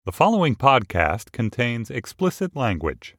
The following podcast contains explicit language.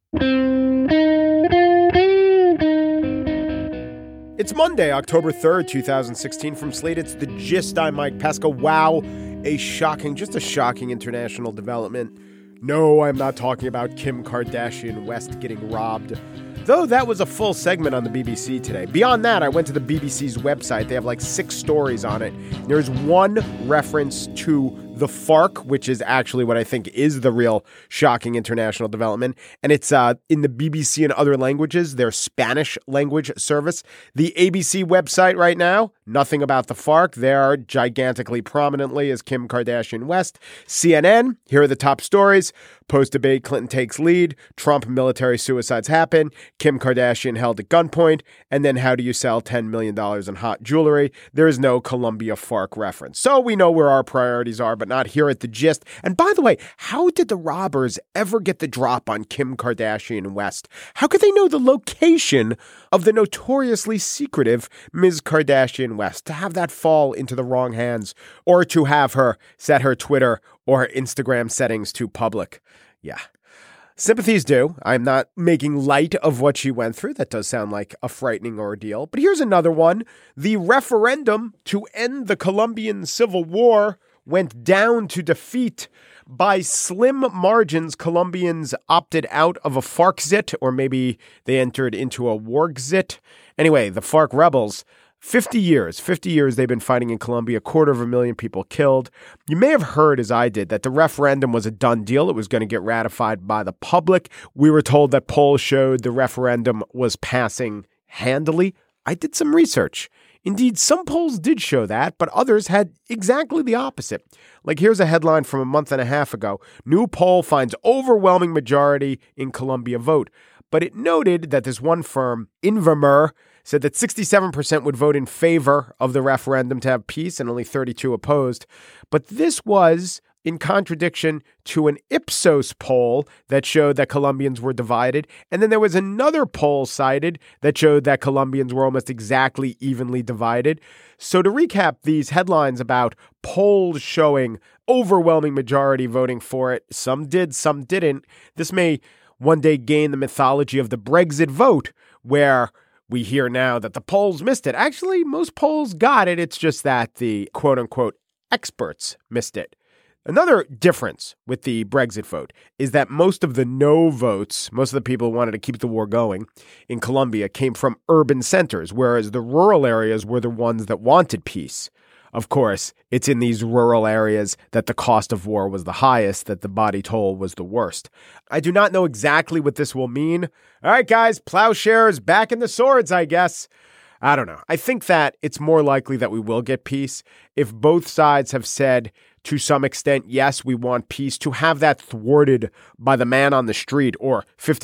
It's Monday, October 3rd, 2016. From Slate, it's The Gist. I'm Mike Pesca. Wow, just a shocking international development. No, I'm not talking about Kim Kardashian West getting robbed. Though that was a full segment on the BBC today. Beyond that, I went to the BBC's website. They have like 6 stories on it. There's one reference to the FARC, which is actually what I think is the real shocking international development. And it's in the BBC in other languages, their Spanish language service. The ABC website right now, nothing about the FARC. They are gigantically prominently as Kim Kardashian West. CNN, here are the top stories. Post-debate, Clinton takes lead. Trump military suicides happen. Kim Kardashian held at gunpoint. And then how do you sell $10 million in hot jewelry? There is no Colombia FARC reference. So we know where our priorities are, but not here at The Gist. And by the way, how did the robbers ever get the drop on Kim Kardashian West? How could they know the location of the notoriously secretive Ms. Kardashian West? To have that fall into the wrong hands, or to have her set her Twitter or Instagram settings to public. Yeah. Sympathies due. I'm not making light of what she went through. That does sound like a frightening ordeal. But here's another one. The referendum to end the Colombian Civil War went down to defeat. By slim margins, Colombians opted out of a FARC-zit, or maybe they entered into a wargzit. Anyway, the FARC rebels, 50 years they've been fighting in Colombia, 250,000 people killed. You may have heard, as I did, that the referendum was a done deal. It was going to get ratified by the public. We were told that polls showed the referendum was passing handily. I did some research. Indeed, some polls did show that, but others had exactly the opposite. Like here's a headline from a month and a half ago. New poll finds overwhelming majority in Colombia vote. But it noted that this one firm, Invermer, said that 67% would vote in favor of the referendum to have peace and only 32% opposed. But this was in contradiction to an Ipsos poll that showed that Colombians were divided. And then there was another poll cited that showed that Colombians were almost exactly evenly divided. So to recap these headlines about polls showing overwhelming majority voting for it, some did, some didn't, this may one day gain the mythology of the Brexit vote, where we hear now that the polls missed it. Actually, most polls got it. It's just that the quote-unquote experts missed it. Another difference with the Brexit vote is that most of the no votes, most of the people who wanted to keep the war going in Colombia, came from urban centers, whereas the rural areas were the ones that wanted peace. Of course, it's in these rural areas that the cost of war was the highest, that the body toll was the worst. I do not know exactly what this will mean. All right, guys, plowshares back in the swords, I guess. I don't know. I think that it's more likely that we will get peace if both sides have said to some extent, yes, we want peace, to have that thwarted by the man on the street or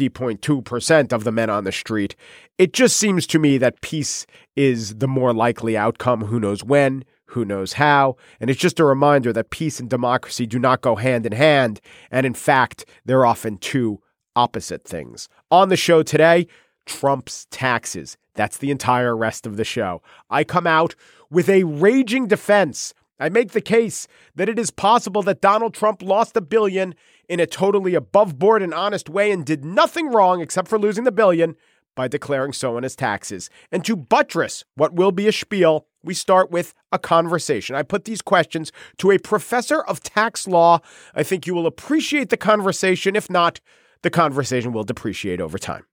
50.2% of the men on the street. It just seems to me that peace is the more likely outcome. Who knows when? Who knows how? And it's just a reminder that peace and democracy do not go hand in hand. And in fact, they're often two opposite things. On the show today, Trump's taxes. That's the entire rest of the show. I come out with a raging defense. I make the case that it is possible that Donald Trump lost $1 billion in a totally above board and honest way and did nothing wrong except for losing the $1 billion by declaring so on his taxes. And to buttress what will be a spiel, we start with a conversation. I put these questions to a professor of tax law. I think you will appreciate the conversation. If not, the conversation will depreciate over time.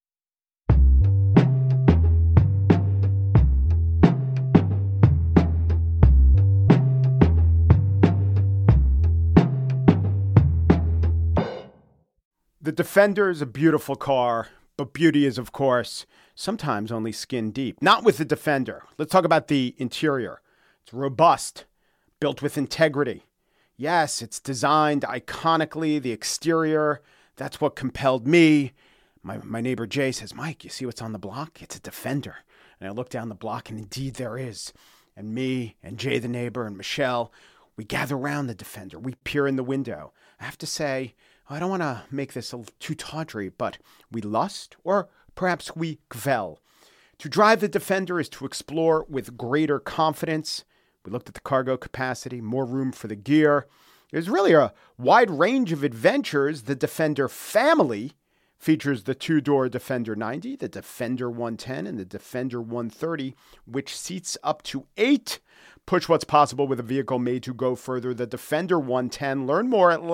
The Defender is a beautiful car, but beauty is, of course, sometimes only skin deep. Not with the Defender. Let's talk about the interior. It's robust, built with integrity. Yes, it's designed iconically. The exterior, that's what compelled me. My neighbor Jay says, Mike, you see what's on the block? It's a Defender. And I look down the block, and indeed there is. And me and Jay the neighbor and Michelle, we gather around the Defender. We peer in the window. I have to say, I don't want to make this too tawdry, but we lust, or perhaps we kvel. To drive the Defender is to explore with greater confidence. We looked at the cargo capacity, more room for the gear. There's really a wide range of adventures. The Defender family features the two-door Defender 90, the Defender 110, and the Defender 130, which seats up to 8. Push what's possible with a vehicle made to go further. The Defender 110. Learn more at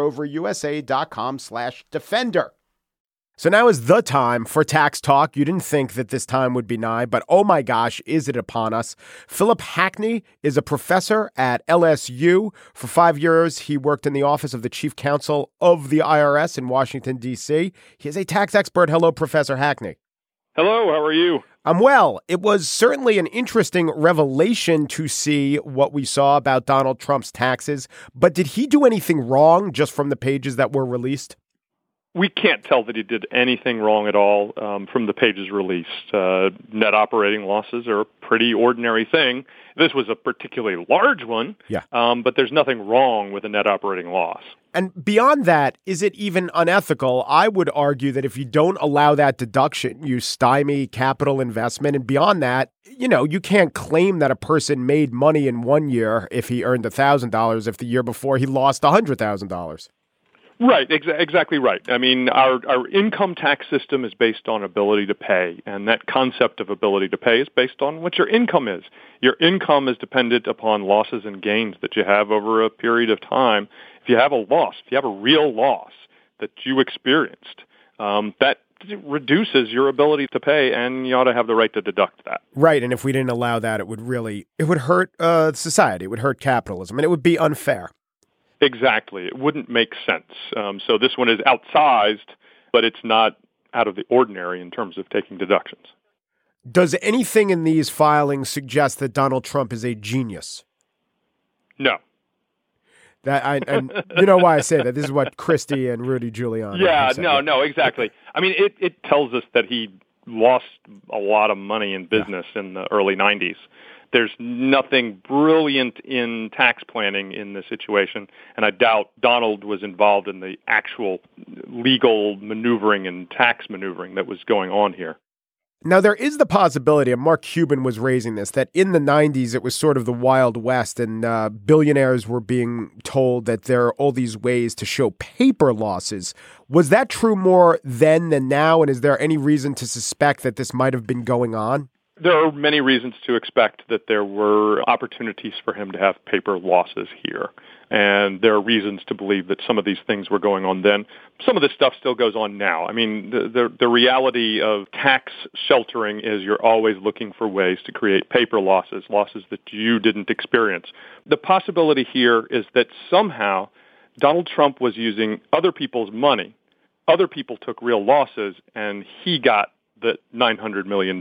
LandRoverUSA.com/Defender. So now is the time for tax talk. You didn't think that this time would be nigh, but oh my gosh, is it upon us. Philip Hackney is a professor at LSU. For 5 years, he worked in the office of the chief counsel of the IRS in Washington, D.C. He is a tax expert. Hello, Professor Hackney. Hello, how are you? I'm well. It was certainly an interesting revelation to see what we saw about Donald Trump's taxes, but did he do anything wrong just from the pages that were released? We can't tell that he did anything wrong at all from the pages released. Net operating losses are a pretty ordinary thing. This was a particularly large one, but there's nothing wrong with a net operating loss. And beyond that, is it even unethical? I would argue that if you don't allow that deduction, you stymie capital investment. And beyond that, you can't claim that a person made money in 1 year if he earned $1,000 if the year before he lost $100,000. Right, exactly right. I mean, our income tax system is based on ability to pay, and that concept of ability to pay is based on what your income is. Your income is dependent upon losses and gains that you have over a period of time. If you have a loss, if you have a real loss that you experienced, that reduces your ability to pay, and you ought to have the right to deduct that. Right, and if we didn't allow that, it would hurt society, it would hurt capitalism, and it would be unfair. Exactly. It wouldn't make sense. So this one is outsized, but it's not out of the ordinary in terms of taking deductions. Does anything in these filings suggest that Donald Trump is a genius? No. And you know why I say that. This is what Christie and Rudy Giuliani said. No, exactly. I mean, it tells us that he lost a lot of money in business in the early 90s. There's nothing brilliant in tax planning in this situation, and I doubt Donald was involved in the actual legal maneuvering and tax maneuvering that was going on here. Now, there is the possibility, and Mark Cuban was raising this, that in the 90s it was sort of the Wild West, and billionaires were being told that there are all these ways to show paper losses. Was that true more then than now, and is there any reason to suspect that this might have been going on? There are many reasons to expect that there were opportunities for him to have paper losses here. And there are reasons to believe that some of these things were going on then. Some of this stuff still goes on now. I mean, the reality of tax sheltering is you're always looking for ways to create paper losses that you didn't experience. The possibility here is that somehow Donald Trump was using other people's money. Other people took real losses, and he got the $900 million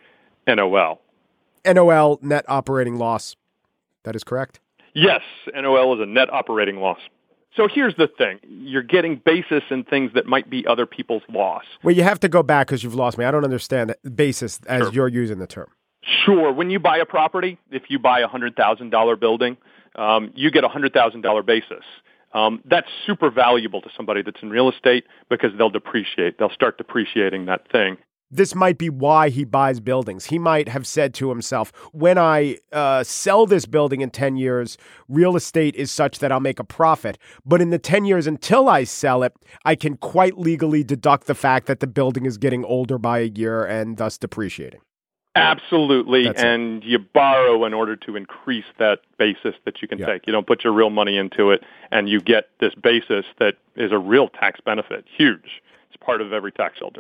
NOL. NOL, net operating loss. That is correct? Yes, NOL is a net operating loss. So here's the thing. You're getting basis in things that might be other people's loss. Well, you have to go back because you've lost me. I don't understand basis as you're using the term. Sure. When you buy a property, if you buy a $100,000 building, you get a $100,000 basis. That's super valuable to somebody that's in real estate because they'll depreciate. They'll start depreciating that thing. This might be why he buys buildings. He might have said to himself, when I sell this building in 10 years, real estate is such that I'll make a profit. But in the 10 years until I sell it, I can quite legally deduct the fact that the building is getting older by a year and thus depreciating. Absolutely. And you borrow in order to increase that basis that you can take. You don't put your real money into it, and you get this basis that is a real tax benefit. Huge. It's part of every tax shelter.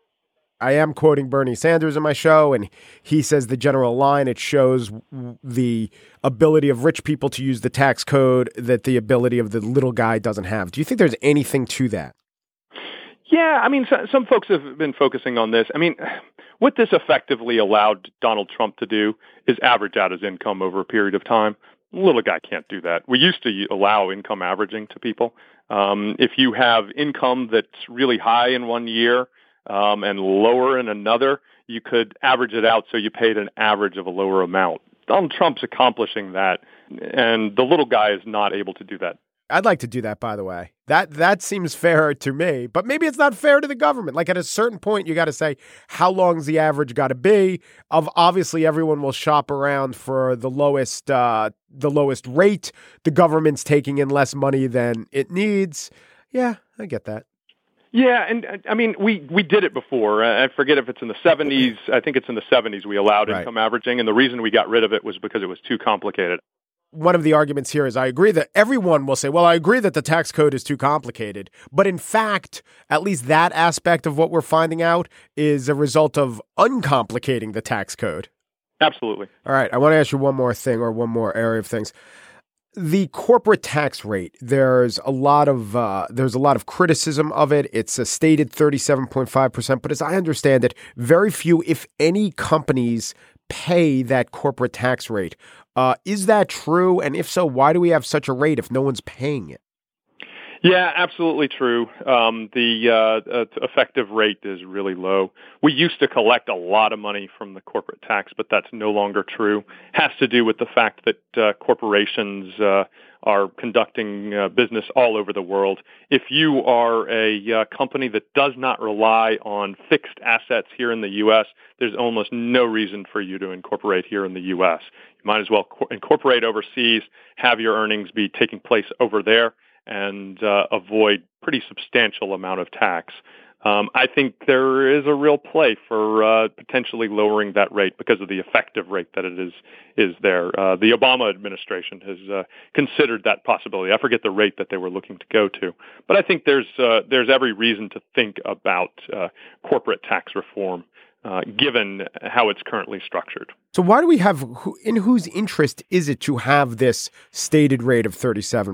I am quoting Bernie Sanders in my show, and he says the general line, it shows the ability of rich people to use the tax code that the ability of the little guy doesn't have. Do you think there's anything to that? Yeah, I mean, some folks have been focusing on this. I mean, what this effectively allowed Donald Trump to do is average out his income over a period of time. The little guy can't do that. We used to allow income averaging to people. If you have income that's really high in 1 year, and lower in another, you could average it out so you paid an average of a lower amount. Donald Trump's accomplishing that, and the little guy is not able to do that. I'd like to do that, by the way. That seems fair to me, but maybe it's not fair to the government. Like at a certain point, you got to say, how long's the average got to be? Obviously, everyone will shop around for the lowest rate. The government's taking in less money than it needs. Yeah, I get that. Yeah, and I mean, we did it before. I forget if it's in the 70s. I think it's in the 70s we allowed income averaging, and the reason we got rid of it was because it was too complicated. One of the arguments here is I agree that everyone will say, well, I agree that the tax code is too complicated. But in fact, at least that aspect of what we're finding out is a result of uncomplicating the tax code. Absolutely. All right. I want to ask you one more thing or one more area of things. The corporate tax rate, there's a lot of criticism of it. It's a stated 37.5%, but as I understand it, very few, if any, companies pay that corporate tax rate. Is that true? And if so, why do we have such a rate if no one's paying it? Yeah, absolutely true. The effective rate is really low. We used to collect a lot of money from the corporate tax, but that's no longer true. Has to do with the fact that corporations are conducting business all over the world. If you are a company that does not rely on fixed assets here in the U.S., there's almost no reason for you to incorporate here in the U.S. You might as well incorporate overseas, have your earnings be taking place over there, and avoid pretty substantial amount of tax. I think there is a real play for potentially lowering that rate because of the effective rate that it is there. The Obama administration has considered that possibility. I forget the rate that they were looking to go to, but I think there's every reason to think about corporate tax reform, given how it's currently structured. So why do we have, in whose interest is it to have this stated rate of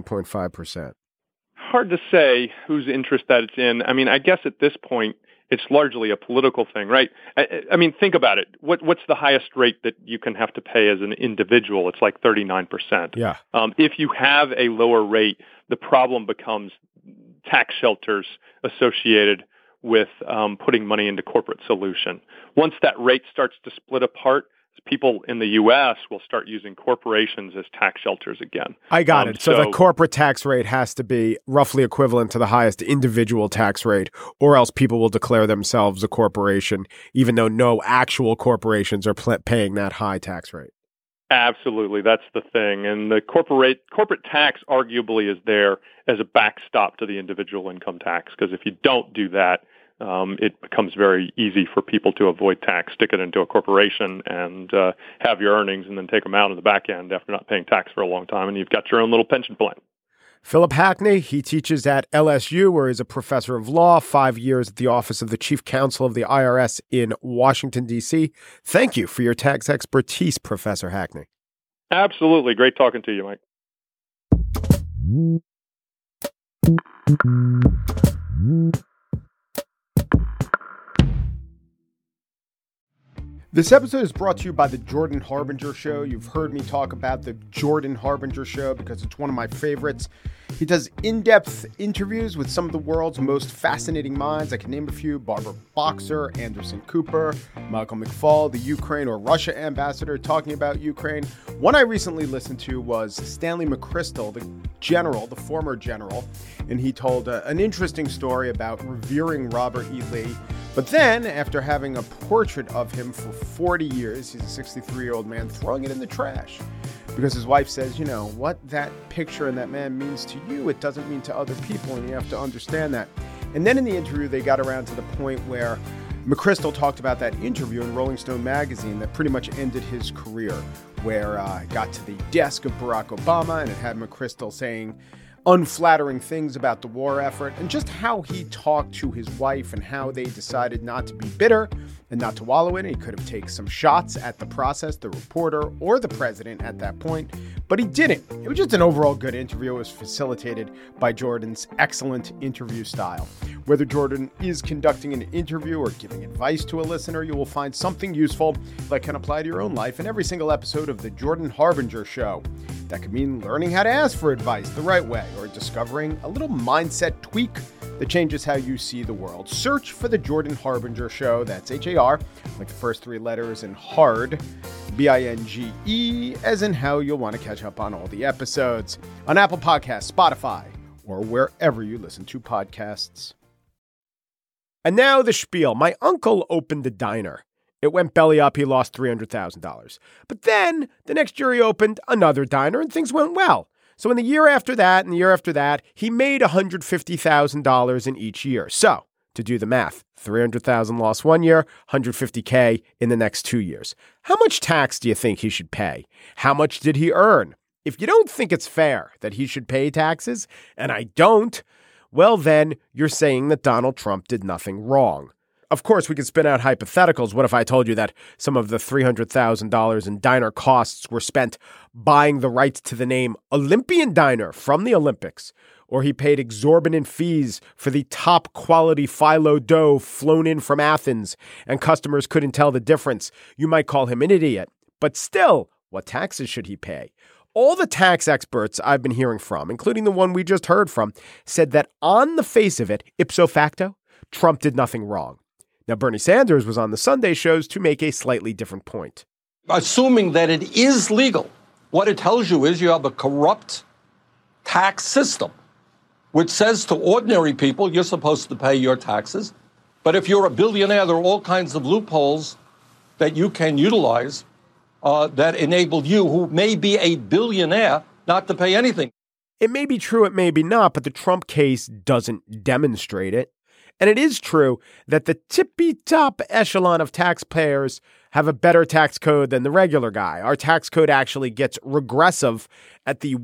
37.5%? Hard to say whose interest that it's in. I mean, I guess at this point, it's largely a political thing, right? I mean, think about it. What's the highest rate that you can have to pay as an individual? It's like 39%. Yeah. If you have a lower rate, the problem becomes tax shelters associated with putting money into corporate solution. Once that rate starts to split apart, people in the U.S. will start using corporations as tax shelters again. I got it. So the corporate tax rate has to be roughly equivalent to the highest individual tax rate, or else people will declare themselves a corporation, even though no actual corporations are paying that high tax rate. Absolutely. That's the thing. And the corporate tax arguably is there as a backstop to the individual income tax, because if you don't do that, it becomes very easy for people to avoid tax, stick it into a corporation, and have your earnings and then take them out in the back end after not paying tax for a long time, and you've got your own little pension plan. Philip Hackney, he teaches at LSU, where he's a professor of law, 5 years at the Office of the Chief Counsel of the IRS in Washington, D.C. Thank you for your tax expertise, Professor Hackney. Absolutely. Great talking to you, Mike. This episode is brought to you by the Jordan Harbinger Show. You've heard me talk about the Jordan Harbinger Show because it's one of my favorites. He does in-depth interviews with some of the world's most fascinating minds. I can name a few: Barbara Boxer, Anderson Cooper, Michael McFaul, the Ukraine or Russia ambassador talking about Ukraine. One I recently listened to was Stanley McChrystal, the former general, and he told an interesting story about revering Robert E. Lee. But then, after having a portrait of him for 40 years, he's a 63-year-old man, throwing it in the trash. Because his wife says, you know, what that picture and that man means to you, it doesn't mean to other people, and you have to understand that. And then in the interview, they got around to the point where McChrystal talked about that interview in Rolling Stone magazine that pretty much ended his career, where it got to the desk of Barack Obama, and it had McChrystal saying unflattering things about the war effort, and just how he talked to his wife and how they decided not to be bitter and not to wallow in it. He could have taken some shots at the process, the reporter, or the president at that point, but he didn't. It was just an overall good interview. It was facilitated by Jordan's excellent interview style. Whether Jordan is conducting an interview or giving advice to a listener, you will find something useful that can apply to your own life in every single episode of The Jordan Harbinger Show. That could mean learning how to ask for advice the right way, or discovering a little mindset tweak that changes how you see the world. Search for The Jordan Harbinger Show. That's H-A-R, like the first three letters, and hard, Binge, as in how you'll want to catch up on all the episodes on Apple Podcasts, Spotify, or wherever you listen to podcasts. And now the spiel. My uncle opened a diner. It went belly up. He lost $300,000. But then the next year he opened another diner and things went well. So in the year after that and the year after that, he made $150,000 in each year. So to do the math, 300,000 lost one year, 150K in the next 2 years. How much tax do you think he should pay? How much did he earn? If you don't think it's fair that he should pay taxes, and I don't, well then you're saying that Donald Trump did nothing wrong. Of course, we could spin out hypotheticals. What if I told you that some of the $300,000 in diner costs were spent buying the rights to the name Olympian Diner from the Olympics? Or he paid exorbitant fees for the top quality phyllo dough flown in from Athens and customers couldn't tell the difference? You might call him an idiot. But still, what taxes should he pay? All the tax experts I've been hearing from, including the one we just heard from, said that on the face of it, ipso facto, Trump did nothing wrong. Now, Bernie Sanders was on the Sunday shows to make a slightly different point. Assuming that it is legal, what it tells you is you have a corrupt tax system, which says to ordinary people, you're supposed to pay your taxes. But if you're a billionaire, there are all kinds of loopholes that you can utilize that enable you, who may be a billionaire, not to pay anything. It may be true, it may be not, but the Trump case doesn't demonstrate it. And it is true that the tippy-top echelon of taxpayers have a better tax code than the regular guy. Our tax code actually gets regressive at the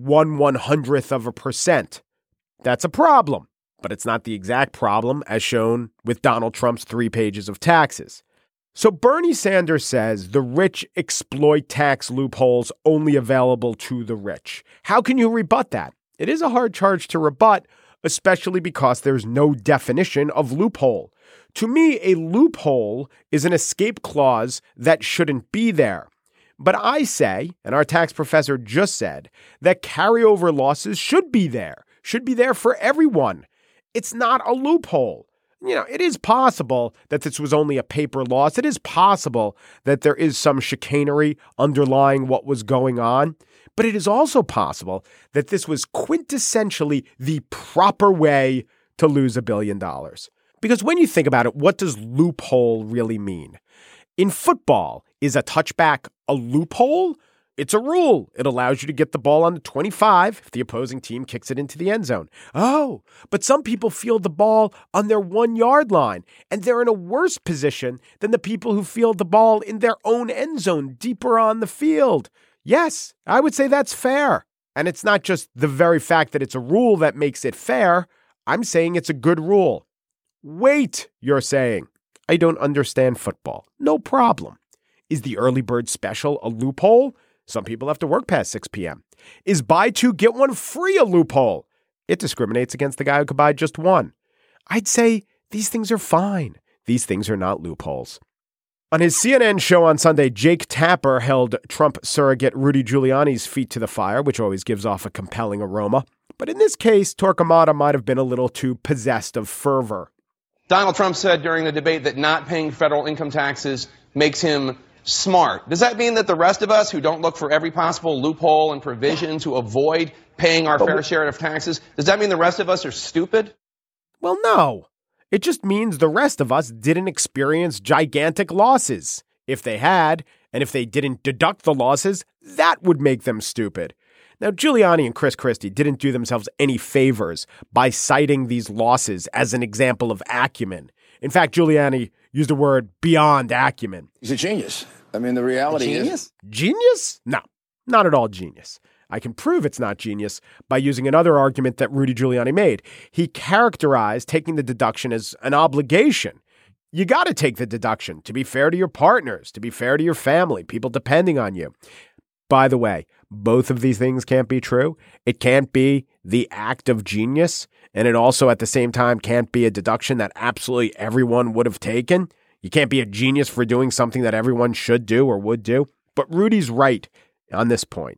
1/100th%. That's a problem, but it's not the exact problem as shown with Donald Trump's 3 pages of taxes. So Bernie Sanders says the rich exploit tax loopholes only available to the rich. How can you rebut that? It is a hard charge to rebut, especially because there's no definition of loophole. To me, a loophole is an escape clause that shouldn't be there. But I say, and our tax professor just said, that carryover losses should be there for everyone. It's not a loophole. You know, it is possible that this was only a paper loss. It is possible that there is some chicanery underlying what was going on. But it is also possible that this was quintessentially the proper way to lose $1 billion. Because when you think about it, what does loophole really mean? In football, is a touchback a loophole? It's a rule. It allows you to get the ball on the 25 if the opposing team kicks it into the end zone. Oh, but some people field the ball on their 1-yard line, and they're in a worse position than the people who field the ball in their own end zone deeper on the field. Yes, I would say that's fair. And it's not just the very fact that it's a rule that makes it fair. I'm saying it's a good rule. Wait, you're saying. I don't understand football. No problem. Is the early bird special a loophole? Some people have to work past 6 p.m. Is buy 2, get 1 free a loophole? It discriminates against the guy who could buy just 1. I'd say these things are fine. These things are not loopholes. On his CNN show on Sunday, Jake Tapper held Trump surrogate Rudy Giuliani's feet to the fire, which always gives off a compelling aroma. But in this case, Torquemada might have been a little too possessed of fervor. Donald Trump said during the debate that not paying federal income taxes makes him smart. Does that mean that the rest of us who don't look for every possible loophole and provision to avoid paying our fair share of taxes, does that mean the rest of us are stupid? Well, no. It just means the rest of us didn't experience gigantic losses. If they had, and if they didn't deduct the losses, that would make them stupid. Now, Giuliani and Chris Christie didn't do themselves any favors by citing these losses as an example of acumen. In fact, Giuliani used the word beyond acumen. He's a genius. I mean, the reality is... Genius? No, not at all genius. I can prove it's not genius by using another argument that Rudy Giuliani made. He characterized taking the deduction as an obligation. You got to take the deduction to be fair to your partners, to be fair to your family, people depending on you. By the way, both of these things can't be true. It can't be the act of genius, and it also at the same time can't be a deduction that absolutely everyone would have taken. You can't be a genius for doing something that everyone should do or would do. But Rudy's right on this point.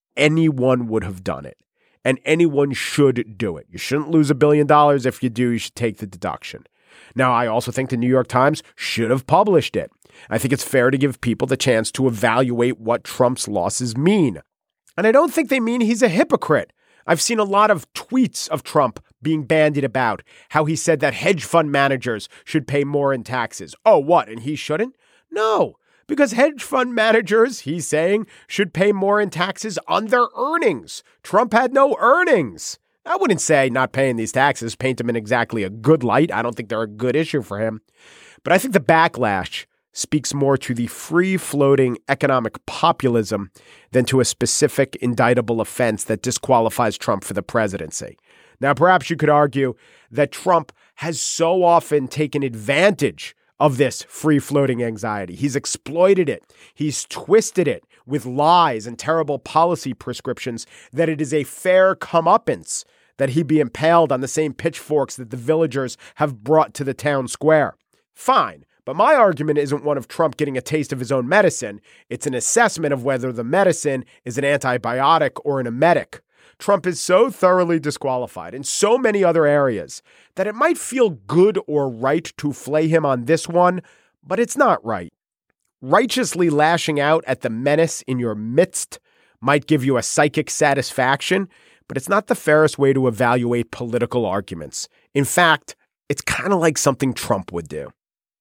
Anyone would have done it, and anyone should do it. You shouldn't lose $1 billion. If you do, you should take the deduction. Now, I also think the New York Times should have published it. I think it's fair to give people the chance to evaluate what Trump's losses mean. And I don't think they mean he's a hypocrite. I've seen a lot of tweets of Trump being bandied about how he said that hedge fund managers should pay more in taxes. Oh, what? And he shouldn't? No, because hedge fund managers, he's saying, should pay more in taxes on their earnings. Trump had no earnings. I wouldn't say not paying these taxes paint him in exactly a good light. I don't think they're a good issue for him. But I think the backlash speaks more to the free-floating economic populism than to a specific indictable offense that disqualifies Trump for the presidency. Now, perhaps you could argue that Trump has so often taken advantage of this free-floating anxiety. He's exploited it. He's twisted it with lies and terrible policy prescriptions that it is a fair comeuppance that he be impaled on the same pitchforks that the villagers have brought to the town square. Fine. But my argument isn't one of Trump getting a taste of his own medicine. It's an assessment of whether the medicine is an antibiotic or an emetic. Trump is so thoroughly disqualified in so many other areas that it might feel good or right to flay him on this one, but it's not right. Righteously lashing out at the menace in your midst might give you a psychic satisfaction, but it's not the fairest way to evaluate political arguments. In fact, it's kind of like something Trump would do.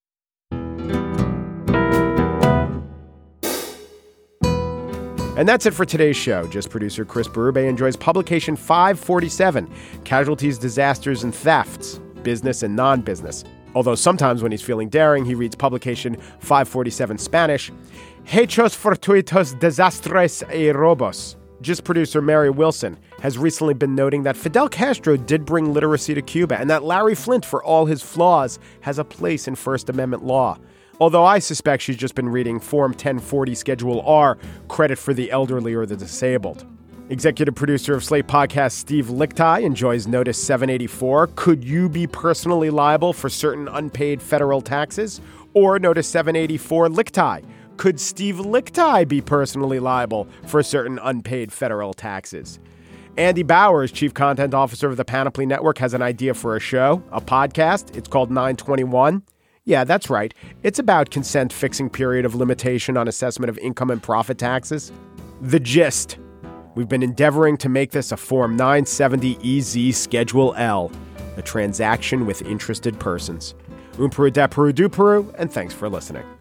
And that's it for today's show. Just producer Chris Berube enjoys publication 547, Casualties, Disasters, and Thefts, Business and Non-Business. Although sometimes when he's feeling daring, he reads publication 547 Spanish, Hechos Fortuitos Desastres y Robos. Just producer Mary Wilson has recently been noting that Fidel Castro did bring literacy to Cuba and that Larry Flynt, for all his flaws, has a place in First Amendment law. Although I suspect she's just been reading Form 1040 Schedule R, credit for the elderly or the disabled. Executive producer of Slate Podcast Steve Lickteig enjoys Notice 784. Could you be personally liable for certain unpaid federal taxes? Or Notice 784 Lickteig. Could Steve Lickteig be personally liable for certain unpaid federal taxes? Andy Bowers, Chief Content Officer of the Panoply Network, has an idea for a show, a podcast. It's called 921. Yeah, that's right. It's about consent fixing period of limitation on assessment of income and profit taxes. The gist. We've been endeavoring to make this a Form 970EZ Schedule L, a transaction with interested persons. Peru, de Peru, du Peru, and thanks for listening.